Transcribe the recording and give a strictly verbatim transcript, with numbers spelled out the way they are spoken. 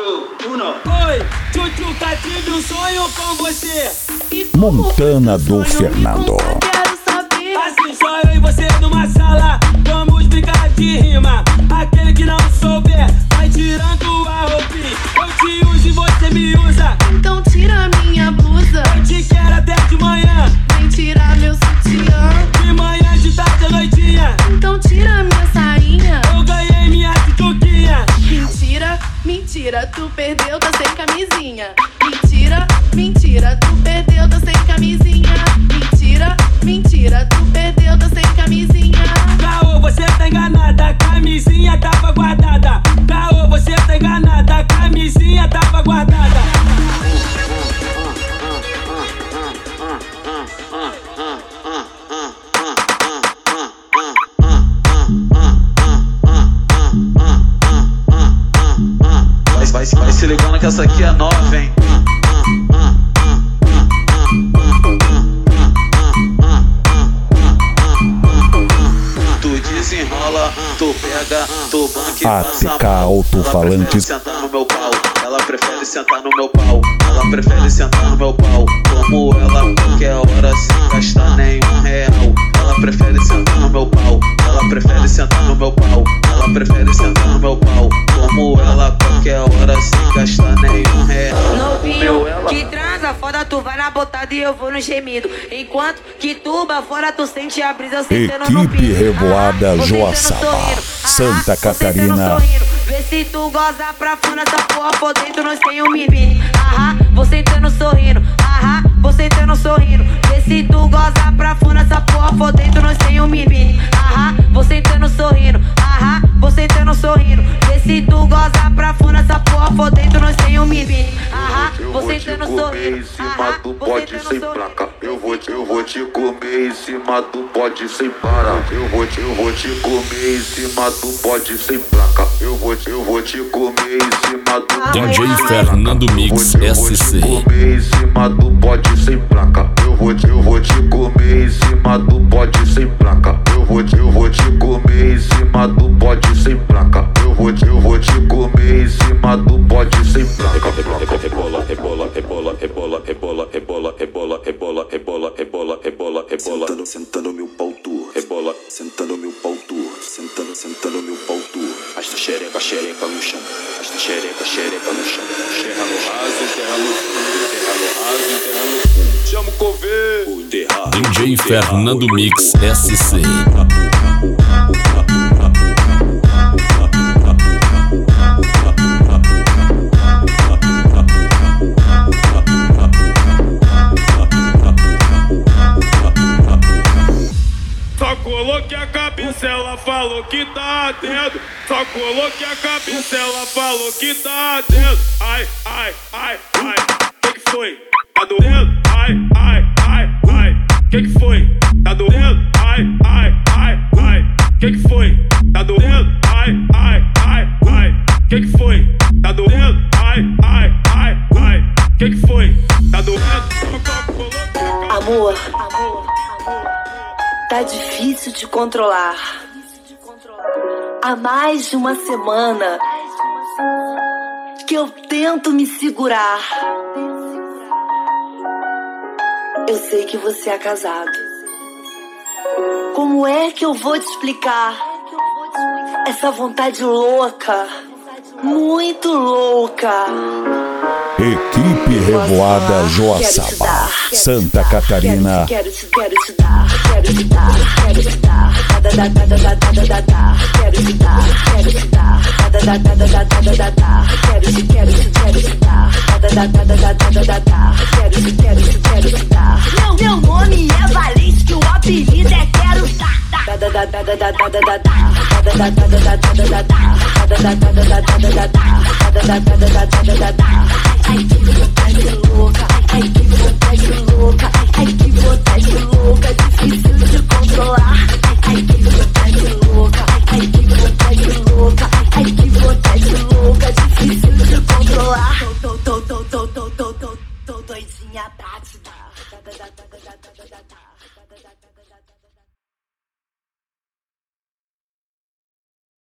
Oi, Tchutchuca, tive um sonho com você. Montana do Fernando. Assim só eu e você numa sala, vamos brincar de rima. Aquele que não souber, vai tirando a roupinha. Eu te uso e você me usa, então tira minha blusa. Eu te quero até de manhã, vem tirar meu sutiã. De manhã, de tarde, à noitinha, então tira minha sainha. Eu ganhei minha tchutchuquinha. Mentira, mentira, tu perdeu, tá sem camisinha. Mentira, mentira, tu perdeu, tá sem camisinha. Mentira, mentira, tu perdeu, tá sem camisinha. Caô, você tá enganada, a camisinha tava guardada. Caô, você tá enganada, a camisinha tava guardada. Vai, vai se ligando que essa aqui é nova, hein? Tu desenrola, tu pega, tu banca A T K Alto-Falantes. Sentar no meu pau, ela prefere sentar no meu pau. Ela prefere sentar no meu pau. Como ela qualquer hora sem gastar nenhum real. Ela prefere sentar no meu pau. Ela prefere sentar no meu pau. Ela prefere sentar no meu pau. Como ela qualquer hora sem gastar nenhum real. Novinho que transa, foda tu vai na botada e eu vou no gemido. Enquanto que tuba fora tu sente a brisa, eu sentando no Equipe Revoada Joaçaba, Santa Catarina. Vê se tu goza pra fora essa porra, por dentro nós tem um mimimi. Aham, vou sentando sorrindo. Aham, vou sentando sorrindo. Vê se tu goza pra fora essa porra, por dentro nós tem um mimimi. Aham, vou sentando sorrindo. Aham, vou sentando sorrindo. Vê se tu goza pra fora essa porra, por dentro nós tem um mimimi. Aham, vou sentando sorrindo. Em cima do pode sem placa. Eu vou te, eu vou te comer em cima do pode sem para. Eu vou te, eu vou te comer em cima do pode sem placa. Eu vou te, eu vou te comer em cima do D J Fernando Mix S C. Eu vou te comer em cima do pode sem placa. Eu vou te, eu vou te comer em cima do pode sem placa. Eu vou te, eu vou te comer em cima do pode sem placa. Eu vou te, eu vou te comer em cima do pode sem placa. Rebola, rebola, rebola, rebola, rebola, rebola, rebola, rebola, rebola, rebola, rebola, rebola. Sentando, sentando meu pau tu. Rebola, sentando meu pau tu. Sentando, sentando meu pau tu. Esta xereca, xereca no chão. Esta xereca, xereca no chão. Terra no raso, terra no fundo. Terra no raso, terra no fundo. Chama o coveiro. D J Fernando Mix S C. Só coloque a cabeça, ela falou que tá atento. Só coloque a cabeça, ela falou que tá atento. Ai, ai, ai, ai, que que foi? Tá doendo? Ai, ai, ai, ai, que que foi? Tá doendo? Ai, ai, ai, ai, que que foi? Tá doendo? Ai, ai, ai, ai, que que foi? Tá doendo? Ai, ai, ai, ai, que que foi? Tá doendo? Amor, amor, tá difícil de controlar. Há mais de uma semana que eu tento me segurar. Eu sei que você é casado. Como é que eu vou te explicar essa vontade louca, muito louca? Equipe Revoada Joaçaba, Santa Catarina. Quero te, quero te dar, quero te dar, quero te dar, da da da da da da da da, quero te dar, quero te dar, da da da da da da da da, quero te, quero te, quero te dar, da da da da da da da da, quero te, quero te, quero te dar. Meu meu nome é Valente, que o apelido é Quero Dar. Da da da da da da da da da, da da da da da da da da, da da da da da da da da, da da da da da da da da. Ai, que vontade louca, ai, que vontade louca, ai, que vontade louca, difícil de controlar.